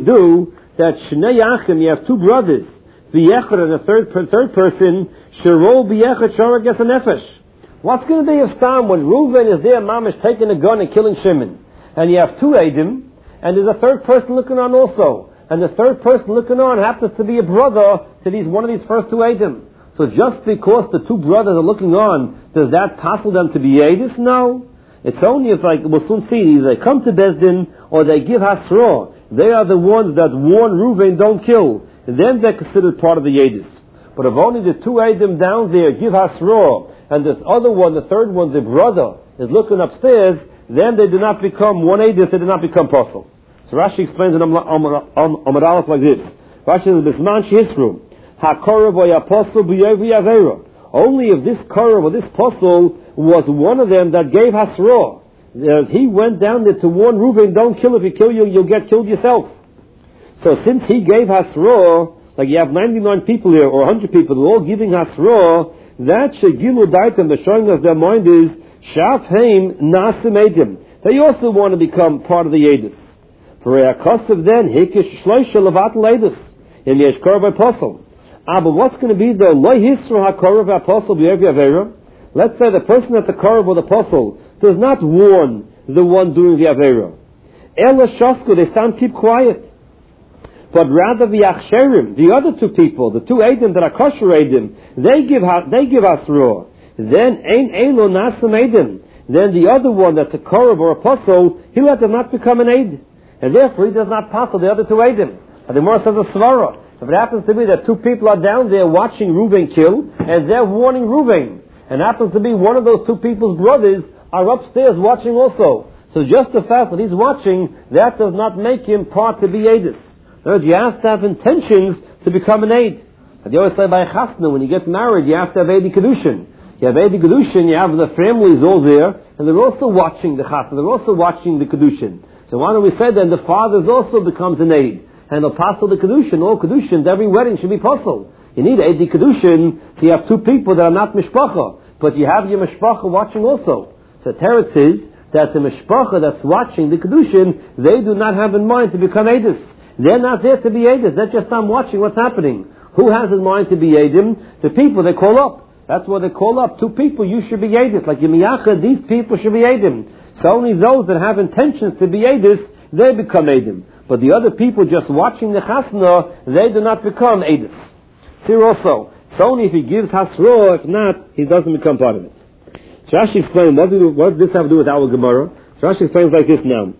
do that Shnei Achim, you have two brothers, V'yechad and a third person, Shirol B'yechad Shara Ges Nefesh. What's going to be of Stam when Reuven is there, Mamish, taking a gun and killing Shimon? And you have two Eidim, and there's a third person looking on also. And the third person looking on happens to be a brother to one of these first two Eidim. So just because the two brothers are looking on, does that passel them to be Eidus? No. It's only if, like we'll soon see, either they come to Bezdin or they give Hasra. They are the ones that warn Reuven, don't kill. And then they're considered part of the Eidus. But if only the two Eidim down there give Hasra, and this other one, the third one, the brother, is looking upstairs, then they do not become one Eidus, they do not become Pasal. So Rashi explains in Amar Aleph like this. Rashi says, Bisman Shehisru, HaKorav or Yaposel B'Yevi Avera. Only if this Korav or this Posel was one of them that gave Hasra. As he went down there to warn Reuven, don't kill, if you kill you, you'll get killed yourself. So since he gave Hasra, like you have 99 people here, or 100 people, they're all giving Hasra, that Shegilu Daitem, the showing of their mind is, Shaf Haim Nasim Eidim. They also want to become part of the Eidus. For a Kosev then, Hikish Shloisha Levat Eidus, in the Eshkor Apostle. But what's going to be the Lo Hisra HaKorav Apostle B'Yevi Avera? Let's say the person at the Korav or the Apostle does not warn the one doing the Avera. Ela Shosku, they stand, keep quiet. But rather the Achsherim, the other two people, the two Eidim that are kosher Eidim, they give Asra. Then Ein Elo Nasim Eidim. Then the other one that's a Korav or Apostle, he let them not become an Eid. And therefore he does not pass the other two Eidim. And the Gemara says a Svara. If it happens to be that two people are down there watching Reuven kill, and they're warning Reuven, and happens to be one of those two people's brothers are upstairs watching also. So just the fact that he's watching, that does not make him part to be Eidus. You have to have intentions to become an Eid. And you always say by Chasna, when you get married, you have to have Eidi Kedushin. You have Eidi Kedushin, you have the families all there, and they're also watching the Chasna, they're also watching the Kedushin. So why don't we say then the father also becomes an Eid, and they'll passel the Kedushin, all Kedushins, every wedding should be passel. You need Eidi Kedushin, so you have two people that are not Mishpacha, but you have your Mishpacha watching also. So Teretz is that the Mishpacha that's watching the Kedushin, they do not have in mind to become Eidus. They're not there to be Eidus, they're just not watching what's happening. Who has in mind to be Eidim? The people they call up. That's why they call up two people, you should be Eidus. Like Yemiyacha, these people should be Eidim. So only those that have intentions to be Eidus, they become Eidim. But the other people just watching the Chasna, they do not become Eidus. Here also, it's only if he gives Hasra, if not, he doesn't become part of it. So Rashi explains, what does this have to do with our Gemara? So Rashi explains like this now.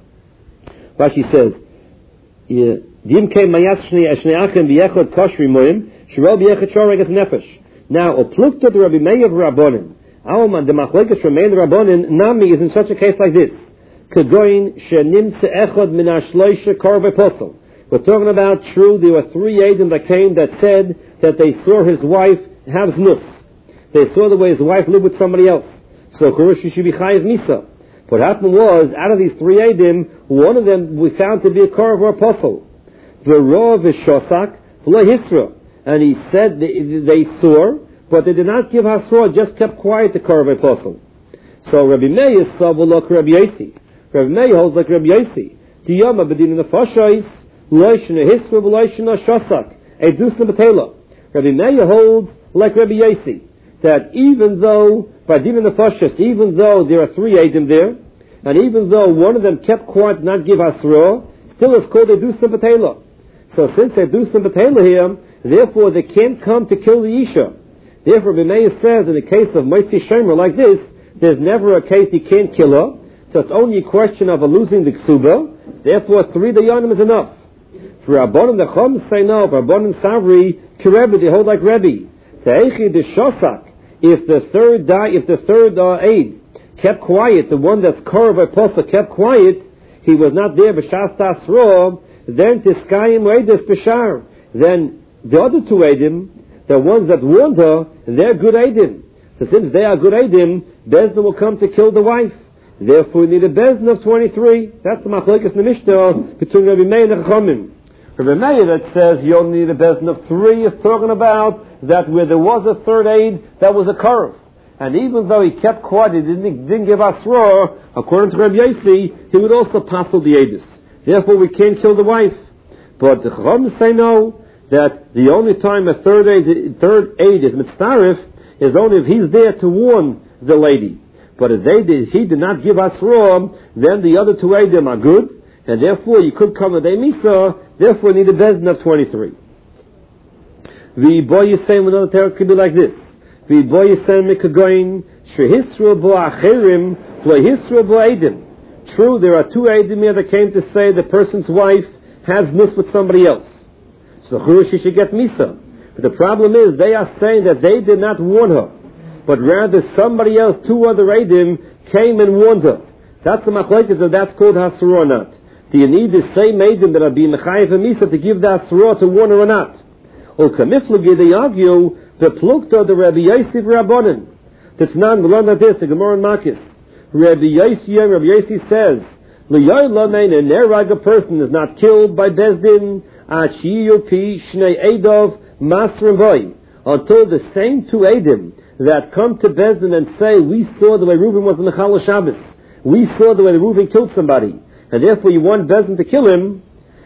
Rashi says, now, Oplukta the Rabbi Meir of Rabbonim. The Machlekes Rabbein Rabbonim Nami is in such a case like this. Kegoin shenim se'echad min ha'shloisha korban posel. We're talking about true. There were three Eidim that came that said that they saw his wife have znus. They saw the way his wife lived with somebody else. So Kurushi should be chayiv misa. What happened was, out of these three Eidim, one of them we found to be a korban or apostle. V'rov v'shosak v'lo hisra. And he said they saw, but they did not give Hasra, just kept quiet, the korban apostle. So Rabbi Meir saw v'lo Rabbi Yossi. Rabbi Meir holds like Rabbi Yossi. Tiyama b'din nefashos loishna hisra v'loishna shosak edusna b'tela. Rabbi Meir holds like Rabbi Yossi, that even though by din nefashos, even though there are three Eidim there, and even though one of them kept quiet, not give Hasra, still it's called edusna b'tela. So since edusna b'tela here, therefore they can't come to kill the Isha. Therefore Rabbi Meir says in the case of Motzi Shemer like this, there's never a case he can't kill her. So it's only a question of losing the ksuba. Therefore 3 dayanim is enough. For Rabbanim the Chum say no. For Rabbanim Savri Kirebbe, they hold like Rebbe. Te'echi de Shosak, if the third aid kept quiet, the one that's Korov Apostle kept quiet, he was not there b'shas tasro, then Tiskayim Eides b'shar. Then the other two Eidim, the ones that warned her, they're good Eidim. So since they are good Eidim, Bezdin will come to kill the wife. Therefore we need a Bezdin of 23. That's the Machlekes in the Mishnah between Rabbi Meir and Chachamim. Rabbi Meir that says you only need a Bezdin of 3 is talking about that where there was a third aid, that was a curve. And even though he kept quiet, he didn't give Asra, according to Rabbi Yossi, he would also passel the Eidus. Therefore we can't kill the wife. But the Chacham say no, that the only time a third aid is mitzaref is only if he's there to warn the lady. But if he did not give Asra, then the other two Eidim are good, and therefore you could come with a Misa, therefore you need a Bezdin of 23. The boy is saying another teretz could be like this. The boy is saying Mikagoin, Shehisru bo Acherim, Hisru bo Eidim. True, there are two Eidim here that came to say the person's wife has nus with somebody else. So she should get Misa. But the problem is, they are saying that they did not warn her, but rather somebody else, two other Eidim, came and warned her. That's the machlekes, if that's called Hasra or not. Do you need the same Eidim that are being Mechayev and Misa to give the Hasra to warn her or not? Or Kamiflagi, they argue, the Plukta, the Rabbi Yosef Rabbanan. That's not, we learned this, the Gemara and Makis. Rabbi Yosef says, L'yoyla mein, a nerag person is not killed by Bezdin, Achiyupi, Shnei Eidov, Masrim Boy, until the same two Eidim that come to Bezdin and say, we saw the way Reuben was in the Chala Shabbos. We saw the way Reuben killed somebody, and therefore you want Bezdin to kill him,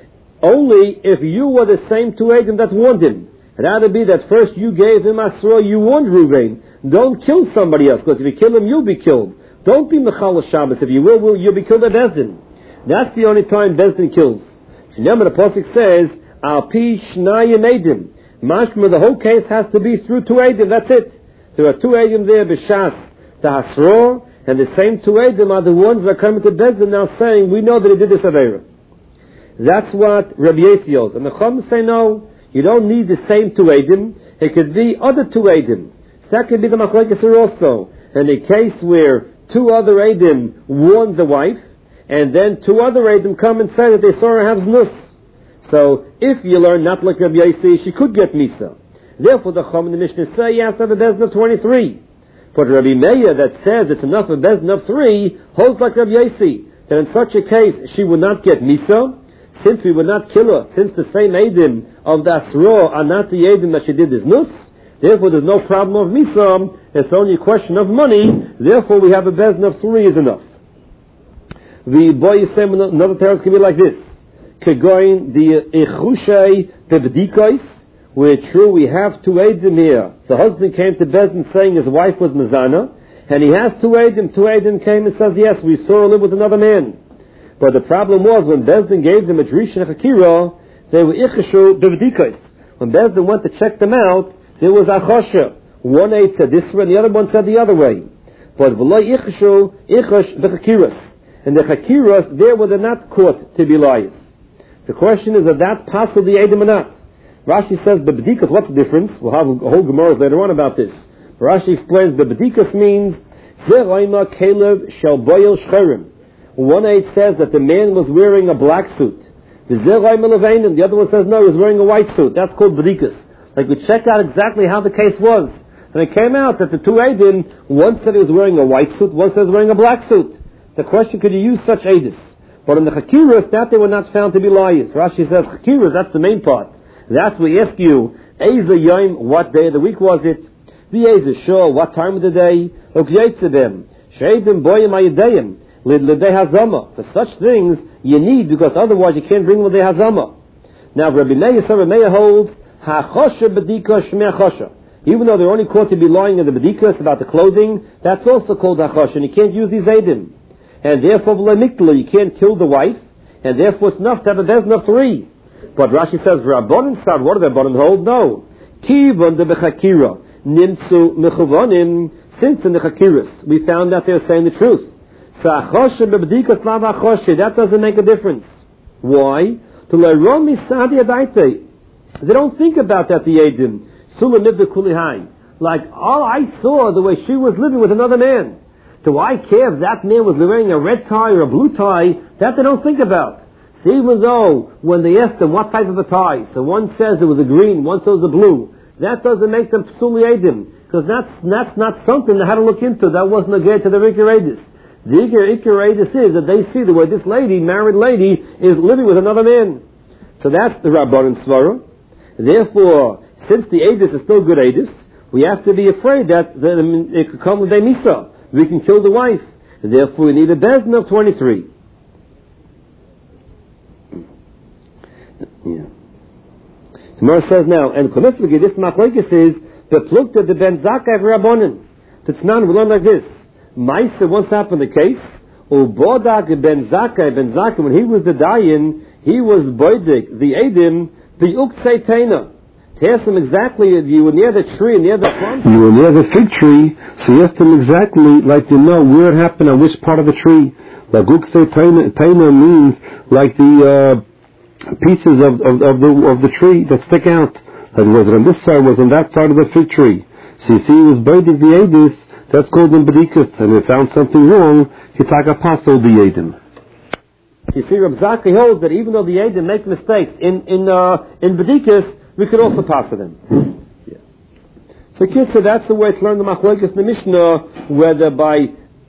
only if you were the same two Eidim that warned him. It had to be that first you gave him Asra, you warned Reuben. Don't kill somebody else, because if you kill him, you'll be killed. Don't be Mechal Shabbos. If you will, you'll be killed by Bezdin. That's the only time Bezdin kills. Remember, the Pasuk says, Al Pi Shnayim Eidim. Mashma, the whole case has to be through two Eidim. That's it. So there are two Eidim there, B'Shas, the Hasra, and the same two Eidim are the ones that are coming to Bezdin now saying, we know that he did this Aveira. That's what Rabbi Yossi holds. And the Chum say no, you don't need the same two Eidim. It could be other two Eidim. So that could be the Machlekes also. In a case where two other Eidim warned the wife, and then two other Eidim come and say that they saw her have znus. So, if you learn not like Rabbi Yossi, she could get Misa. Therefore, the Chum and the Mishnah say you have to have a Bezdin of 23. But Rabbi Meir that says it's enough of Bezdin of 3 holds like Rabbi Yossi, that in such a case she would not get Misa, since we would not kill her, since the same Eidim of the Asra are not the Eidim that she did this nus, therefore there's no problem of Misa, it's only a question of money, therefore we have a Bezdin of 3 is enough. The boy is saying another teretz can be like this. Kegoin the Echushay Bebdikos, where true we have two Eidim here. The husband came to Bezdin saying his wife was Mizana, and he has two Eidim. Two Eidim came and says, yes, we saw her live with another man. But the problem was, when Bezdin gave them a Drish and a Chakira, they were Ichushu Bebdikos. When Bezdin went to check them out, there was Achosha. One Eid said this way, and the other one said the other way. But V'loi Ichushu, Ichush B'chakiras. And the Chakiras, there were they not caught to be liars. The question is, that possible the Eidim or not? Rashi says, Bebedikas, what's the difference? We'll have a whole Gemara later on about this. Rashi explains, Bebedikas means, Zeraima Kelev Shel Boyel Shcherim. One aid says that the man was wearing a black suit. The Zeraima Leveinim, the other one says, no, he was wearing a white suit. That's called Bebedikas. Like we checked out exactly how the case was. And it came out that the two Eidim, one said he was wearing a white suit, one said he was wearing a black suit. The question, could you use such Eidis? But in the Chakiras, that they were not found to be liars. Rashi says, Chakiras, that's the main part. That's we ask you, Eza Yom, what day of the week was it? The Eza Shul, what time of the day? Ukyetzebem, Sheidim Boyim Ayadeyim, Lidlidei Hazama. For such things, you need, because otherwise you can't bring Lidlidei Hazama. Now, Rabbi Meir holds, HaChosha Bedika Shmei Chosha. Even though they're only caught to be lying in the Bedikas about the clothing, that's also called HaChosha, and you can't use these Eidim. And therefore, you can't kill the wife, and therefore it's enough to have a Bezdin of 3. But Rashi says, Rabbanan Sad, what do the Rabbanan hold? No. Kivon de Bechakira, Nimtzu Mechuvonim, since in the Chakiras, we found that they're saying the truth. So Achoshe Bebedikas Lav Achoshe, that doesn't make a difference. Why? To Leirom Misadi Adaite. They don't think about that, the Eidim. Sula Nivda Kulihai. Like, all I saw the way she was living with another man. Do I care if that man was wearing a red tie or a blue tie? That they don't think about. So even though, when they asked them what type of a tie, so one says it was a green, one says a blue, that doesn't make them Psuli Eidim. Because that's not something they had to look into. That wasn't a get to the Ikar Eidis. The Ikar Eidis is that they see the way this lady, married lady, is living with another man. So that's the Rabbanan Svara. Therefore, since the Eidis is still good Eidis, we have to be afraid that it could come with a Misa. We can kill the wife. And therefore we need a Bezdin of 23. Yeah. Tomorrow says now, and Komitzvah, this machlokes is the plukta the ben Zakkai v'Rabbanan. T'tznan, we learn like this. Maisa once happened the case. Ubodak ben Zakkai, when he was the dayan, he was boidik, the edim, the uksei teina. To ask him exactly, you were near the tree, near the front. You were near the fig tree, so you asked him exactly, like you know, where it happened, on which part of the tree. Like uksei teina means like the pieces of the tree that stick out. That was on this side, was on that side of the fig tree. So you see, he was boidik the edis. That's called in Bedikus, and if he found something wrong, he took a pasul the Edim. You see, Reb Zakkai holds that even though the Edim make mistakes in Bedikus, we could also pass them. Yeah. So, kids, so that's the way to learn the machlokes in the Mishnah, whether by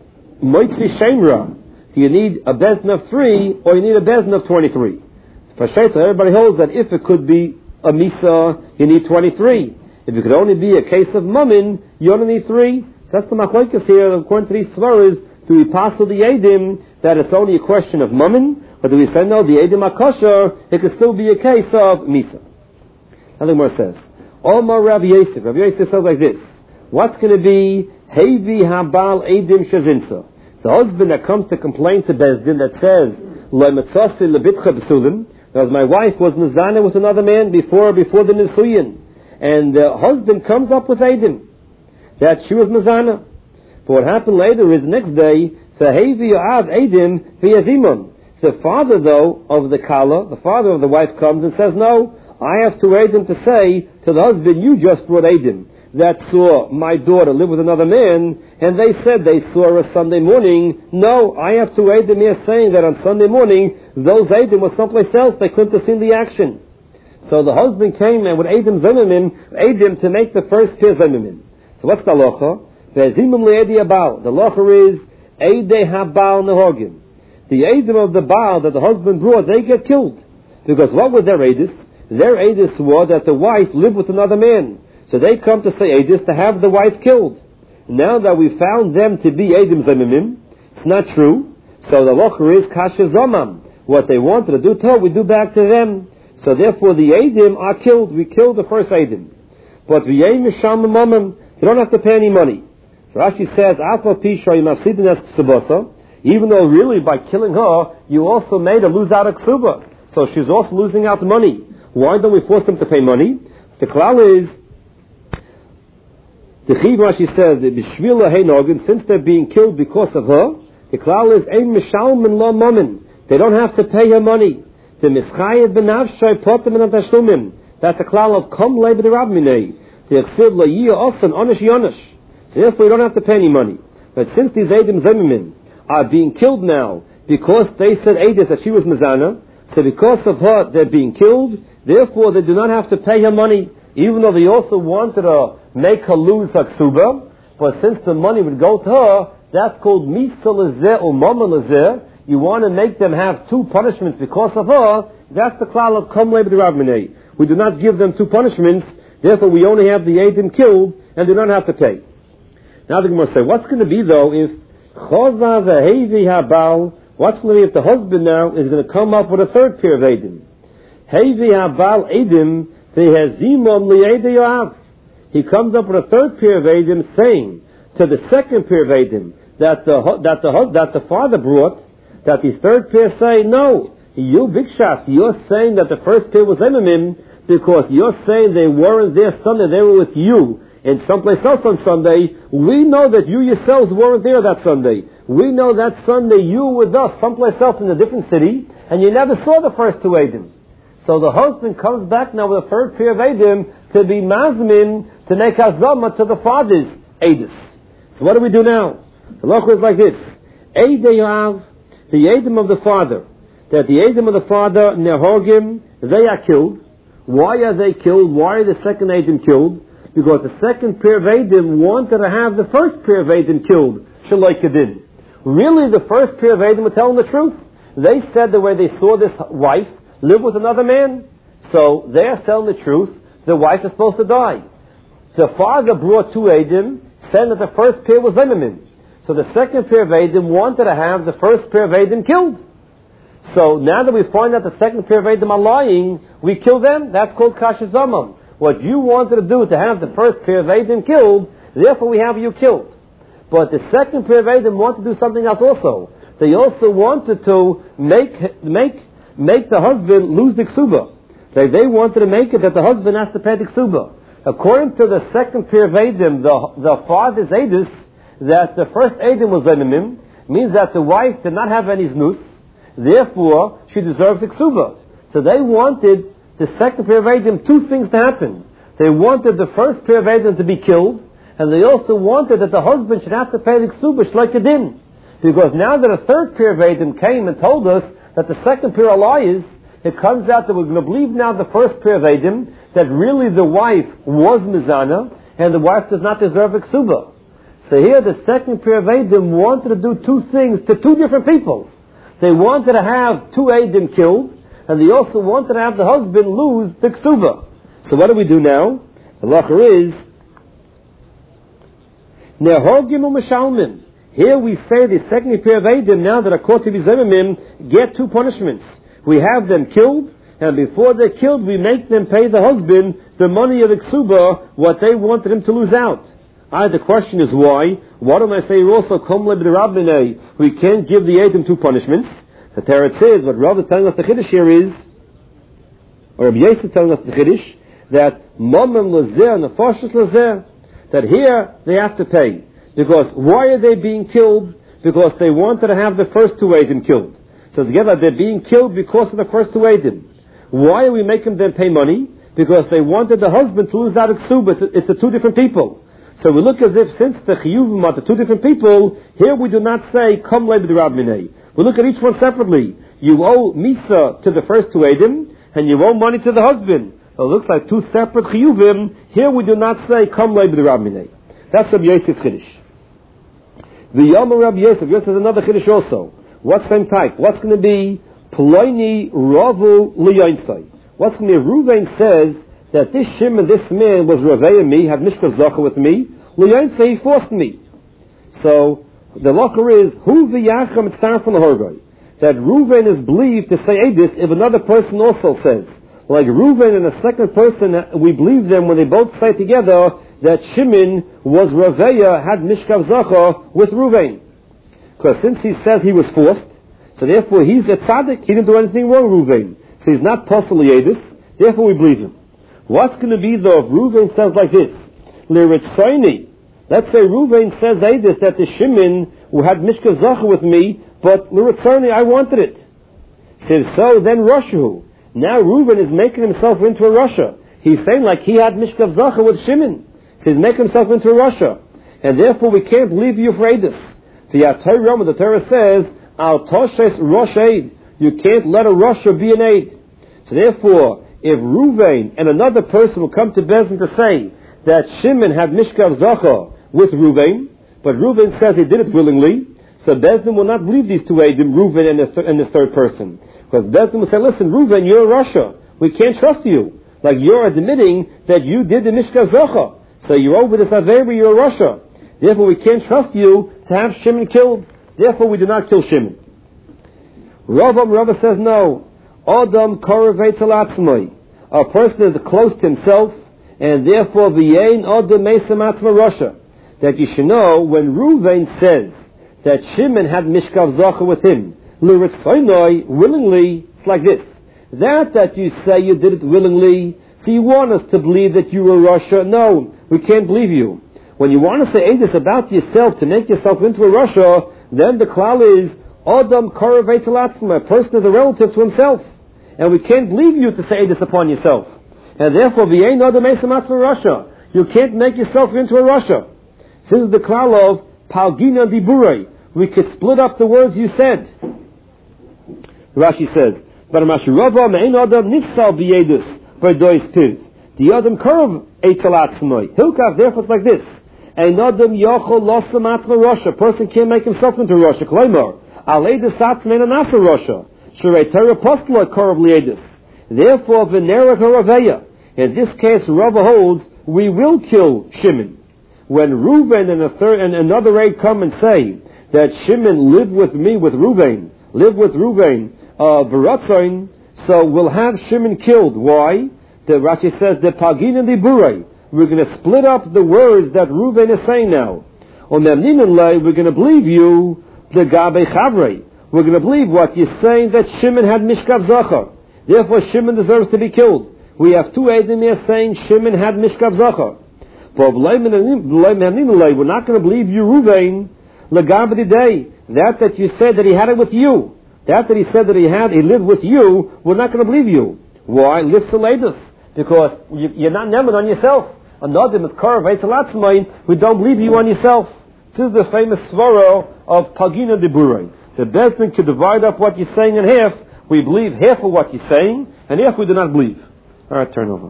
Moitzi Shemra, do you need a bezin of 3 or you need a bezin of 23? For Shaita, everybody holds that if it could be a Misa, you need 23. If it could only be a case of Mammon, you only need 3. So that's the machlokes here, according to these svaras. Do we pass the Edim that it's only a question of Mammon, or do we say no, the Edim Akosher, it could still be a case of Misa? Nothing more says. Omar Rav Yosef. Rav Yosef says like this. What's going to be Hevi Habal Edim Shazinsa? The husband that comes to complain to Bezdin that says, Lo Metzasi Lebitcha B'Sulim, because my wife was Nizana with another man before the Nisuyin. And the husband comes up with Edim that she was Nizana. But what happened later is the next day, Hevi Yoav Edim V'Yazimon. The father, though, of the Kala, the father of the wife comes and says, no, I have to Edim to say to the husband, you just brought Edim that saw my daughter live with another man, and they said they saw her Sunday morning. No, I have to Edim here saying that on Sunday morning, those Edim were someplace else. They couldn't have seen the action. So the husband came and with Edim Zemimim, to make the first pair Zemimim. So what's the halacha? The halacha is Eidei Habal Nehogim. The Edim of the Baal that the husband brought, they get killed. Because what was their Eidis? Their Eidis was that the wife lived with another man. So they come to say Eidis to have the wife killed. Now that we found them to be Edim Zemimim, it's not true. So the halacha is Kasha Zomam. What they wanted to do, we do back to them. So therefore the Edim are killed. We killed the first Edim. But V'yei Misham Mamam, they don't have to pay any money. So Rashi says, even though really by killing her, you also made her lose out a ksuba. So she's also losing out money. Why don't we force them to pay money? The klal is, the Chiv Rashi says, since they're being killed because of her, the klal is, ein mishalmin lo mamin. They don't have to pay her money. The mischayet benavshay potem and tashlumin. That's the klal of kom lebe de rabminei. The eksiv lo yiyah osan onish yonish. So therefore you don't have to pay any money. But since these Edim Zemimim are being killed now because they said Eidis that she was Mizana, so because of her they're being killed, therefore they do not have to pay her money, even though they also wanted to make her lose her ksuba. But since the money would go to her, that's called Misa Lezeh or Mama Lezeh. You want to make them have 2 punishments because of her. That's the klal of Kom Lebe Rav Minei. We do not give them 2 punishments, therefore we only have the Edim killed and do not have to pay. Now the Gemara say, what's going to be though if Choza v'Hevi Habal, what's going to be if the husband now is going to come up with a third pair of Edim? Hevi Habal Edim v'Hezimom li'Edei Yoav. He comes up with a third pair of Edim saying to the second pair of Edim that the father brought, that his third pair say, no, you big shot, you're saying that the first pair was Emimim because you're saying they weren't there Sunday, they were with you in someplace else on Sunday. We know that you yourselves weren't there that Sunday. We know that Sunday you were with us someplace else in a different city, and you never saw the first 2 Edim. So the husband comes back now with a third pair of Edim to be Mazmin, to make Azama to the father's Eidis. So what do we do now? The law is like this. Eidei Yoav, the Edim of the father, that the Edim of the father, Nehogim, they are killed. Why are they killed? Why are the second Edim killed? Because the second pair of Edim wanted to have the first pair of Edim killed. Shaloi Kedin. Really, the first pair of Edim were telling the truth. They said the way they saw this wife live with another man. So they are telling the truth. The wife is supposed to die. The father brought 2 Edim, saying that the first pair was Zemimim. So the second pair of Edim wanted to have the first pair of Edim killed. So now that we find out the second pair of Eidim are lying, we kill them. That's called Kasha Zamam. What you wanted to do to have the first pair of Eidim killed, therefore we have you killed. But the second pair of Eidim want to do something else also. They also wanted to make the husband lose the ksuba. They wanted to make it that the husband has to pay the ksuba. According to the second pair of Eidim, the father's Eidus, that the first Eidim was Zemimim, means that the wife did not have any znus, therefore she deserves the ksuba. So they wanted the second pair of Eidim two things to happen. They wanted the first pair of Eidim to be killed, and they also wanted that the husband should have to pay the ksuba shleikadin. Because now that a third pair of Eidim came and told us that the second pair are liars, it comes out that we're going to believe now the first pair of Eidim, that really the wife was Mizana, and the wife does not deserve a ksuba. So here the second pair of Eidim wanted to do two things to two different people. They wanted to have two Eidim killed, and they also wanted to have the husband lose the ksuba. So what do we do now? The lacher is, Nehogim u'Mishalmim. Here we say the second pair of Eidim, now that are caught to be Zemimim, get two punishments. We have them killed, and before they're killed, we make them pay the husband the money of the ksuba, what they wanted him to lose out. The question is why? Why don't I say also, we can't give the Eidim two punishments? The Torah says, what Rav is telling us the Chiddush here is, or Rabbi Yosef is telling us the Chiddush, that Momem Lazer, Nefashos Lazer, that here they have to pay. Because why are they being killed? Because they wanted to have the first two Eidim killed. So together they're being killed because of the first two Eidim. Why are we making them pay money? Because they wanted the husband to lose out of ksuba. It's the two different people. So we look as if since the chiyuvim are the two different people, here we do not say, Kom le b'derab minei. We look at each one separately. You owe misa to the first two Eidim, and you owe money to the husband. So it looks like two separate chiyuvim. Here we do not say, Kom le b'derab minei. That's Rabbi Yosef's Chiddush. The Yom Rabbi Yosef. Yosef has another Chiddush also. What same type? What's going to be Ploini Ravu Liyansai? What's going to be? Reuven says that this Shimon, this man, was Ravei me, had Mishkav Zacha with me. Liyansai, he forced me. So the locher is Hu v'Yacham Tzar from the Horgoi. That Reuven is believed to say this if another person also says. Like Reuven and a second person, we believe them when they both say together that Shimon was Raveya, had Mishkav Zacha with Reuven. Because since he says he was forced, so therefore he's a tzaddik, he didn't do anything wrong, Reuven. So he's not possibly Yedis, therefore we believe him. What's going to be though if Reuven says like this? L'ritzayni. Let's say Reuven says Yedis that the Shimon who had Mishkav Zacha with me, but l'ritzayni, I wanted it. Says so, then Rashahu. Now Reuven is making himself into a Rasha. He's saying like he had Mishkav Zacha with Shimon. So he's making himself into a Rasha. And therefore we can't believe you for Yedis. The Torah says, Al Toshes Rosh Eid. You can't let a Rasha be an Eid. So therefore, if Reuven and another person will come to Bezdin to say that Shimon had Mishkav Zacha with Reuven, but Reuven says he did it willingly, so Bezdin will not believe these two Eidim, Reuven and this third person. Because Bezdin will say, listen, Reuven, you're a Rasha. We can't trust you. Like you're admitting that you did the Mishkav Zacha. So you're over this Averi, you're a Rasha. Therefore we can't trust you to have Shimon killed. Therefore we do not kill Shimon. Rava says no. Adam koravet alatzmai. A person is close to himself, and therefore v'yein Adam meisam atzma Rasha. That you should know when Reuven says that Shimon had Mishkav Zacha with him, l'ritzaynoi, willingly, it's like this. That you say you did it willingly, so you want us to believe that you were Rasha. No, we can't believe you. When you want to say this about yourself, to make yourself into a Rasha, then the klal is, Adam koravet alatzma. A person is a relative to himself. And we can't believe you to say this upon yourself. And therefore, v'yein Adam meisam atzma Rasha. You can't make yourself into a Rasha. This is the klal of Palgina Diburei. We could split up the words you said. Rashi says, but Mashurava me'ein Adam nifsal b'yedus v'dois piv. The Adam korov eitalatzmoi. Hilkav, therefore it's like this. Ein Adam yochol losam atzma Rasha. A person can't make himself into Rasha. Kloimar. Aleidus atzmein anasa Rasha. Shrei Torah postla korov liedus. Therefore, v'nerach haraveya. In this case, Rava holds, we will kill Shimon. When Reuven and another aide come and say that Shimon lived with me, with Reuven, Baratzoin, so we'll have Shimon killed. Why? The Rashi says, the Pagin and the Buray. We're going to split up the words that Reuven is saying now. On the Mninanlei, we're going to believe you, the Gabe Chavrei. We're going to believe what you're saying, that Shimon had Mishkav Zachar. Therefore, Shimon deserves to be killed. We have two Eidim here saying Shimon had Mishkav Zachar. But we're not going to believe you, Reuven, Lagabe Day. That you said that he had it with you. That he said that he lived with you, we're not going to believe you. Why? Lissaladus. Because you're not never on yourself. Another is Karav, we don't believe you on yourself. This is the famous svara of Pagina de Buray. The Bezdin could divide up what you're saying in half. We believe half of what you're saying, and half we do not believe. Alright, turn over.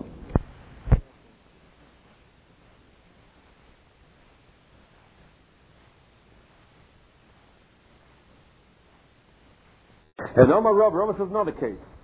And Omar Rav says another case.